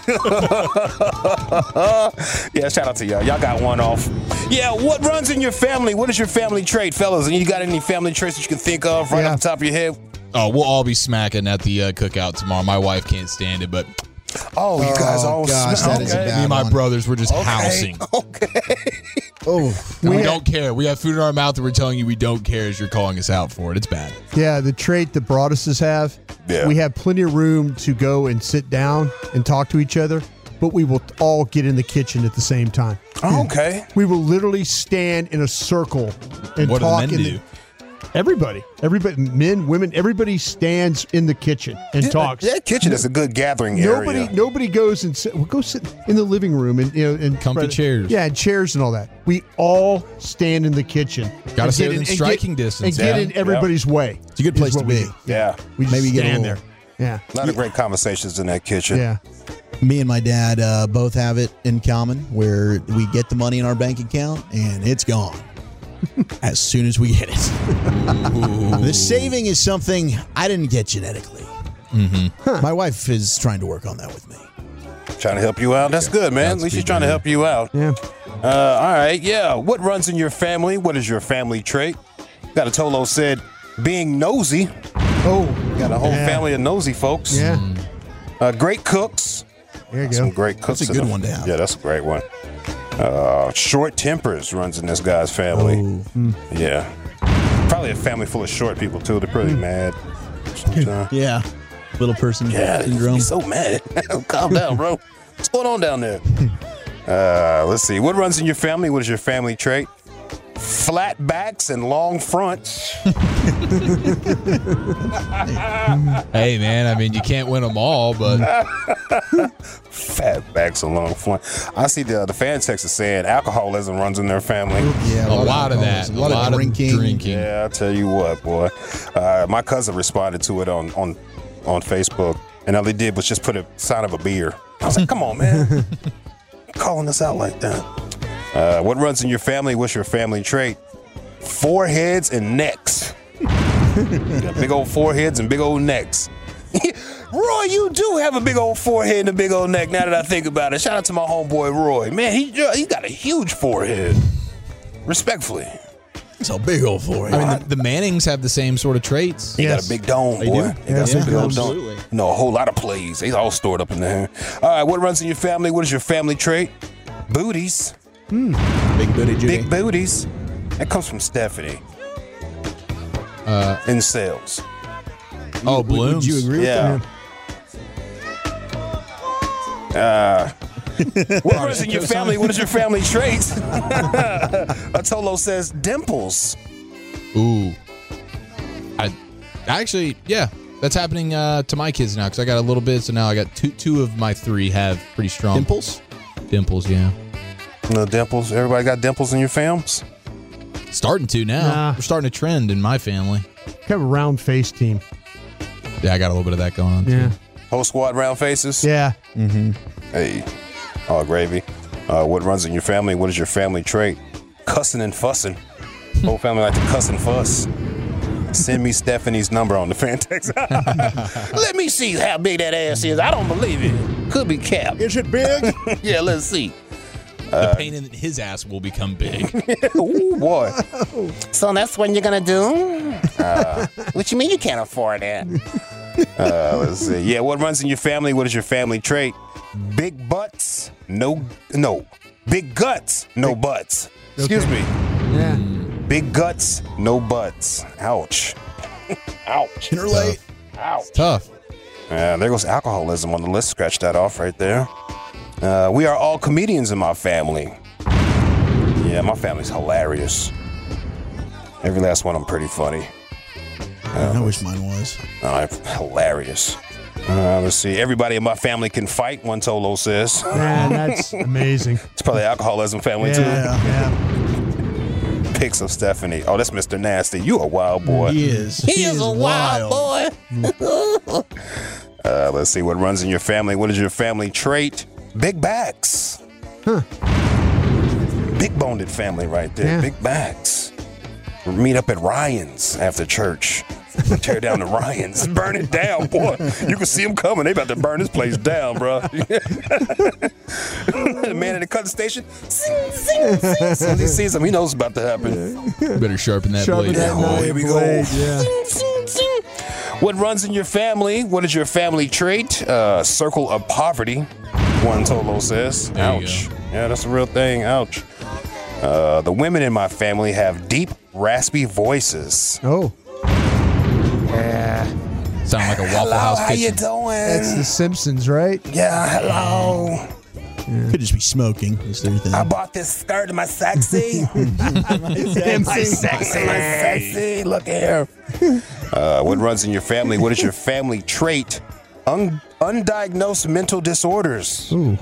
Yeah, shout out to y'all. Y'all got one off. Yeah, what runs in your family? What is your family trait, fellas? And you got any family traits that you can think of right yeah. off the top of your head? Oh, we'll all be smacking at the uh, cookout tomorrow. My wife can't stand it, but oh, you guys oh, all gosh, smack. that is a Okay. bad me and my one. brothers were just Okay. housing. Okay. Oh, We don't care. We have food in our mouth and we're telling you we don't care as you're calling us out for it. It's bad. Yeah, the trait that Broaduses have. Yeah. We have plenty of room to go and sit down and talk to each other, but we will all get in the kitchen at the same time. Oh, okay. We will literally stand in a circle and What do the talk. men in do? The, everybody, everybody, men, women, everybody stands in the kitchen and Yeah, talks. that kitchen is a good gathering Nobody, area. nobody goes and sit. We'll go sit in the living room and you know and Comfy chairs. Yeah, and chairs and all that. We all stand in the kitchen. Gotta and stay get within in- and striking get, distance, and get yeah. in everybody's way. It's a good is place what to we be. do. Yeah. We just Maybe get a stand little- there. Yeah, A lot of great conversations in that kitchen. yeah. Me and my dad uh, both have it in common where we get the money in our bank account and it's gone as soon as we get it. The saving is something I didn't get genetically. Mm-hmm. Huh. My wife is trying to work on that with me. Trying to help you out. That's good, man. At least she's trying to help you out. Yeah. Uh, all right. Yeah. What runs in your family? What is your family trait? Got a Tolo said being nosy. Oh, Got a whole yeah. family of nosy folks. Yeah. Uh, great cooks. There you Some go. great cooks. That's a in good the- one to have. Yeah, that's a great one. Uh, short tempers runs in this guy's family. Oh. Yeah. Probably a family full of short people, too. They're pretty mad sometimes. Yeah. Little person Yeah, syndrome. he's so mad. Calm down, bro. What's going on down there? Uh, let's see. What runs in your family? What is your family trait? Flat backs and long fronts. Hey, man, I mean, you can't win them all, but Fatbacks along flying. I see the the fan text is saying alcoholism runs in their family. Yeah, a lot of that. a lot, of drinking. drinking. Yeah, I tell you what, boy. Uh, my cousin responded to it on on on Facebook, and all they did was just put a sign of a beer. I was like, come on, man. Calling us out like that. Uh, what runs in your family? What's your family trait? Foreheads and necks. Got big old foreheads and big old necks. Roy, you do have a big old forehead and a big old neck now that I think about it. Shout out to my homeboy Roy. Man, he, he got a huge forehead. Respectfully. It's a big old forehead. I mean, the, the Mannings have the same sort of traits. He got a big dome, They boy. do? He got Yeah, some big old dome. absolutely. No, a whole lot of plays. They all stored up in there. All right, what runs in your family? What is your family trait? Booties. Big booty Judy. Big booties. That comes from Stephanie. Uh, in sales. Oh, Would- Blooms. Would you agree with Yeah. Uh, what runs in your family? What is your family traits? Atolo says dimples. Ooh. I actually, yeah, that's happening uh, to my kids now because I got a little bit. So now I got two. Two of my three have pretty strong Dimples? Dimples, yeah. No dimples. Everybody got dimples in your films? Starting to now. Nah. We're starting a trend in my family. Kind of a round face team. Yeah, I got a little bit of that going on Yeah. too. Whole squad round faces? Yeah. Hey, oh gravy. Uh, what runs in your family? What is your family trait? Cussing and fussing. Whole family like to cuss and fuss. Send me Stephanie's number on the fan text. Let me see how big that ass is. I don't believe it. Could be cap. Is it big? Yeah, let's see. The pain in his ass will become big. Ooh, boy. So that's what you're gonna do? Uh, what you mean you can't afford it? Uh, let's see. Yeah, what runs in your family? What is your family trait? Big butts, no, no. Big guts, no butts. Excuse me. Yeah. Big guts, no butts. Ouch. Ouch. Can relate. Ouch. Tough. Yeah, there goes alcoholism on the list. Scratch that off right there. Uh, we are all comedians in my family. Yeah, my family's hilarious. Every last one of them pretty funny. I wish mine was. Uh, hilarious. Uh, let's see. Everybody in my family can fight, one Tolo says. Man, that's amazing. It's probably alcoholism family, Yeah. Yeah. too. Pics of Stephanie. Oh, that's Mister Nasty. You a wild boy. He is. He, is, a wild, boy. Uh, let's see what runs in your family. What is your family trait? Big backs. Huh. Big boned family right there. Yeah. Big backs. We meet up at Ryan's after church. Tear down the Ryan's. Burn it down, boy. You can see them coming. They about to burn this place down, bro. The man at the cutting station. Sing, sing, sing, sing. He sees him. He knows what's about to happen. Better sharpen that Sharpen blade. that Oh, knife here we go. blade, yeah. Sing, sing, sing. What runs in your family? What is your family trait? Uh, circle of poverty, one Tolo says. There you Ouch. Yeah, that's a real thing. Ouch. Uh, the women in my family have deep, raspy voices. Oh, Sound like a Waffle Hello, House how you kitchen. doing? that's The Simpsons, right? Yeah, hello. Could just be smoking. Is their thing. I bought this skirt. Am I sexy? Am I sexy? Am I sexy? Look here. Uh, what runs in your family? What is your family trait? Un- undiagnosed mental disorders. Ooh.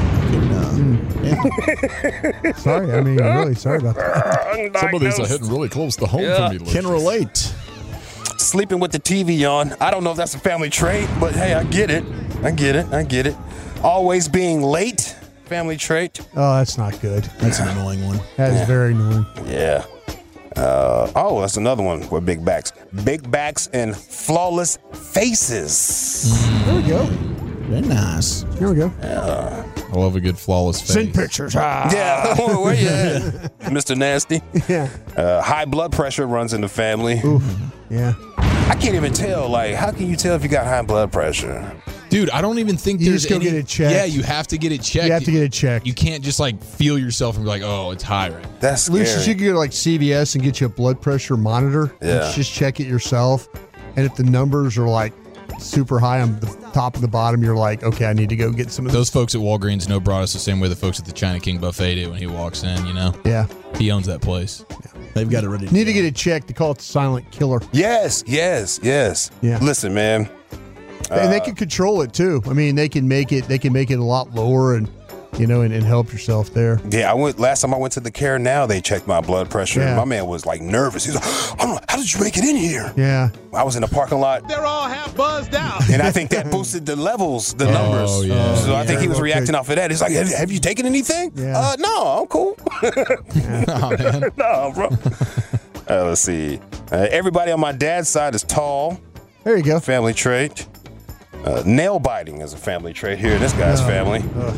Sorry, I mean, really sorry about that. Some of these are hitting really close to home Yeah. for me. Can relate. Sleeping with the T V on. I don't know if that's a family trait, but hey, I get it. I get it. I get it. Always being late. Family trait. Oh, that's not good. That's an annoying one. That is very annoying. Yeah. Uh, oh, that's another one with big backs. Big backs and flawless faces. There we go. Very nice. There we go. I love a good flawless face. Send pictures. Ah. Yeah, where you at, Mister Nasty? Yeah. Uh, high blood pressure runs in the family. Oof. Yeah. I can't even tell. Like, how can you tell if you got high blood pressure? Dude, I don't even think You there's just go any, get it checked. Yeah, you have to get it checked. You have to get it checked. You can't just like feel yourself and be like, oh, it's high right now. That's scary. Lucius, you can go to like C V S and get you a blood pressure monitor. Yeah. And just check it yourself. And if the numbers are like super high on the top and the bottom, you're like, okay, I need to go get some of Those folks at Walgreens know brought us the same way the folks at the China King buffet do when he walks in, you know? Yeah. He owns that place. They've got it ready to Need go. to get it checked to call it the silent killer. Yes, yes, yes. Yeah. Listen, man. and Uh, they can control it too. I mean, they can make it. They can make it a lot lower, and you know, and, and help yourself there. Yeah, I went last time I went to the Care Now. They checked my blood pressure. Yeah. My man was like nervous. He's like, I don't know, how did you make it in here? Yeah, I was in the parking lot. They're all half buzzed out. And I think that boosted the levels, the Oh, numbers. yeah. So I think he was Okay. reacting off of that. He's like, have, have you taken anything? Yeah. Uh, no, I'm cool. Oh, man. No, bro. Uh, let's see. Uh, everybody on my dad's side is tall. there you go. Family trait. Uh, nail biting is a family trait here in this guy's Oh, family. uh.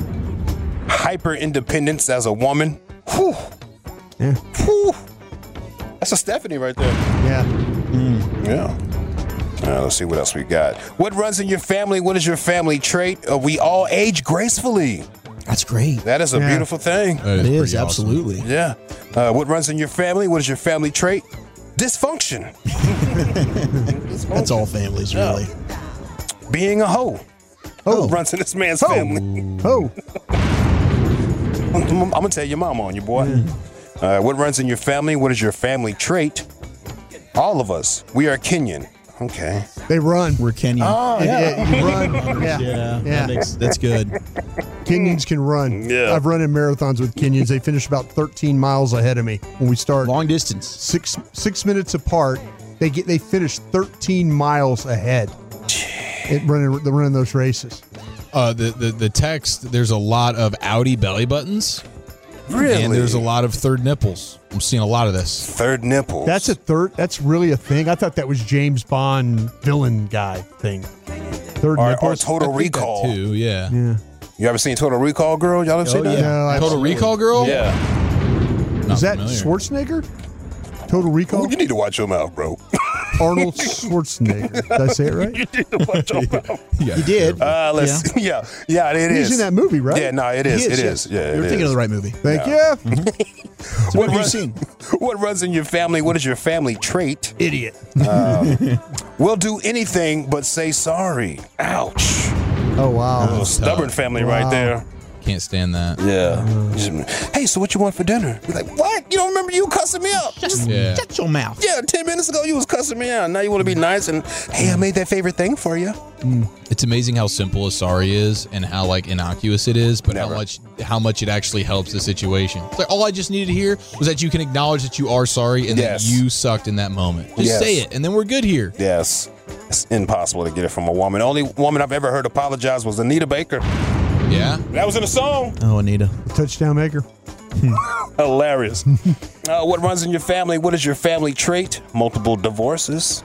Hyper independence as a woman. Whew. Yeah. Whew. That's a Stephanie right there. Yeah. Yeah. Uh, let's see what else we got. What runs in your family? What is your family trait? Uh, we all age gracefully. That's great. That is a Yeah. beautiful thing. That It is, pretty awesome. absolutely. Yeah. Uh, what runs in your family? What is your family trait? Dysfunction. That's all families, really. Being a hoe. Oh. What runs in this man's Oh. family? Oh. I'm, I'm gonna tell your mama on you, boy. Uh, what runs in your family? What is your family trait? All of us. We are Kenyan. Okay. They run. We're Kenyan. Oh, Yeah, yeah. you can run. Yeah. yeah, Yeah. That makes, that's good. Kenyans can run. Yeah. I've run in marathons with Kenyans. They finish about thirteen miles ahead of me when we start. Long distance. Six six minutes apart. They get they finish thirteen miles ahead. It running the running those races. Uh, the, the the text. There's a lot of Audi belly buttons, Really? and there's a lot of third nipples. I'm seeing a lot of this. Third nipples. That's a third. That's really a thing. I thought that was James Bond villain guy thing. Third Or, or nipples. Total I think that Recall. too. Yeah. Yeah. You ever seen Total Recall, girl? Y'all ever seen that? No, I- Total Recall Girl. Yeah. Not Is that familiar. Schwarzenegger? Total Recall. Ooh, you need to watch your mouth, bro. Arnold Schwarzenegger. Did I say it right? you need to watch your mouth. Yeah. You did. Uh, let's, yeah. yeah, it is. He's in that movie, right? Yeah, no, it is. He is, it yeah. is. Yeah, it You're thinking is. of the right movie. Thank Yeah. you. So what have you runs- seen? What runs in your family? What is your family trait? Idiot. We'll do anything but say sorry. Ouch. Oh wow. A stubborn family Wow. right there. Can't stand that. Yeah. Just, hey, so what you want for dinner? You're like, what? You don't remember you cussing me out? Just, Yeah. Shut your mouth. yeah, ten minutes ago you was cussing me out. Now you want to be nice and, hey, I made that favorite thing for you. It's amazing how simple a sorry is and how like innocuous it is, but Never. how much how much it actually helps the situation. It's like all I just needed to hear was that you can acknowledge that you are sorry and Yes. that you sucked in that moment. Just Yes. say it, and then we're good here. Yes. It's impossible to get it from a woman. The only woman I've ever heard apologize was Anita Baker. Yeah. That was in a song. Oh, Anita. Touchdown maker. Hilarious. uh, what runs in your family? What is your family trait? Multiple divorces.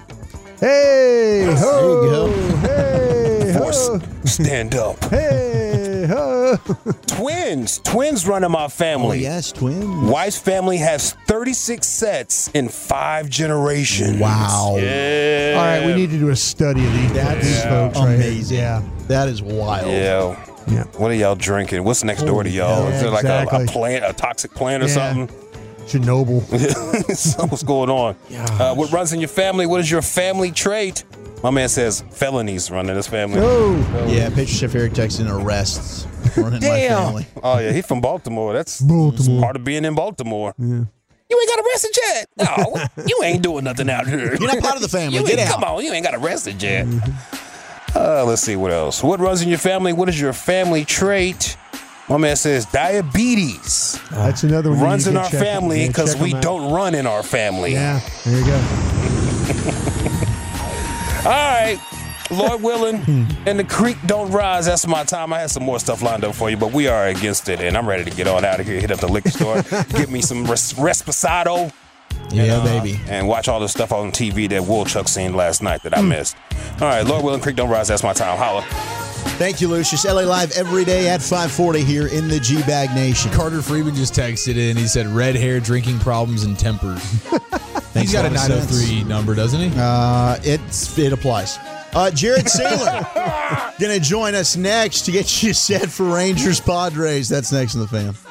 Hey ho. you go. Hey Force. ho. Stand up. Hey ho. Twins. Twins run in my Oh, family. yes, twins. Wife's family has thirty-six sets in five generations. Wow. Yeah. All right, we need to do a study of these, That's these folks right here. amazing. Yeah. That is wild. Yeah. Yeah. What are y'all drinking? What's next door to y'all? Yeah, Is there like a, exactly. a plant, a toxic plant or Yeah. something? Chernobyl. So what's going on? Uh, what runs in your family? What is your family trait? My man says felonies run in his family. Oh. Yeah, Pastry Chef Eric texting arrests running my Damn. family. Oh yeah, he's from Baltimore. That's Baltimore. part of being in Baltimore. Yeah. You ain't got arrested yet. No, you ain't doing nothing out here. You're not part of the family. You Get ain't- out. Come on, you ain't got arrested yet. Uh, let's see what else. What runs in your family? What is your family trait? My man says diabetes That's another one. you runs need in to our check- family yeah, because check we them out. don't run in our family. Yeah, there you go. All right. Lord willing, and the creek don't rise. That's my time. I had some more stuff lined up for you, but we are against it, and I'm ready to get on out of here. Hit up the liquor store, get me some res- Resposado, Yeah, baby. and watch all the stuff on T V that Woolchuck seen last night that I missed. All right, Lord willing, creek don't rise. That's my time. Holla. Thank you, Lucius. L A Live every day at five forty here in the G-Bag Nation. Carter Freeman just texted in. He said red hair, drinking problems, and tempers. He's got a lot of nine oh three sense. number, doesn't he? Uh, it's, it applies. Uh, Jared Saylor going to join us next to get you set for Rangers Padres. That's next in the Fan.